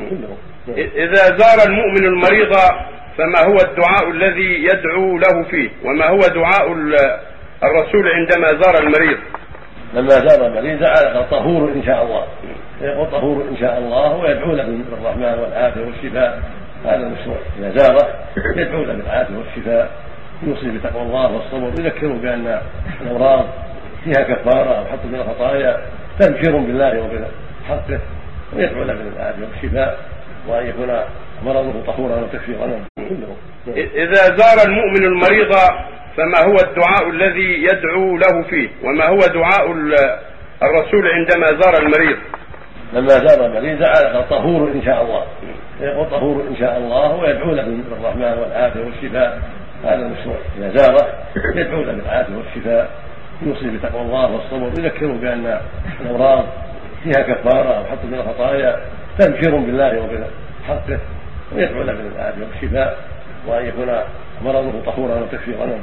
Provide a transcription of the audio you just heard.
كلهم. إذا زار المؤمن المريض فما هو الدعاء الذي يدعو له فيه، وما هو دعاء الرسول عندما زار المريض؟ لما زار المريض دعا طهور إن شاء الله، يقول طهور إن شاء الله، ويدعو له بالرحمن والعافية والشفاء. هذا المشروع، إذا زاره يدعو له بالعافية والشفاء، يوصي بتقوى الله والصبر، يذكره بأن الأمراض فيها كفارة وحط من الخطايا، تبشر بالله وبحقه، ويدعو له بالعافية والشفاء، وأن يكون مرضه طهورا وتكفيرا كلهم. إذا زار المؤمن المريض فما هو الدعاء الذي يدعو له فيه، وما هو دعاء الرسول عندما زار المريض؟ لما زار المريض دعا طهور إن شاء الله، يقول طهور إن شاء الله، ويدعو له بالرحمن والعافية والشفاء. هذا المشروع، إذا زاره يدعو له بالعافية والشفاء، يوصي بتقوى الله والصبر، يذكره بأن الأمراض فيها كفارة وحط من الخطايا، تبشر بالله وبحقه، ويدعو له بالعافية والشفاء، وأن يكون مرضه طهورا وتكفيرا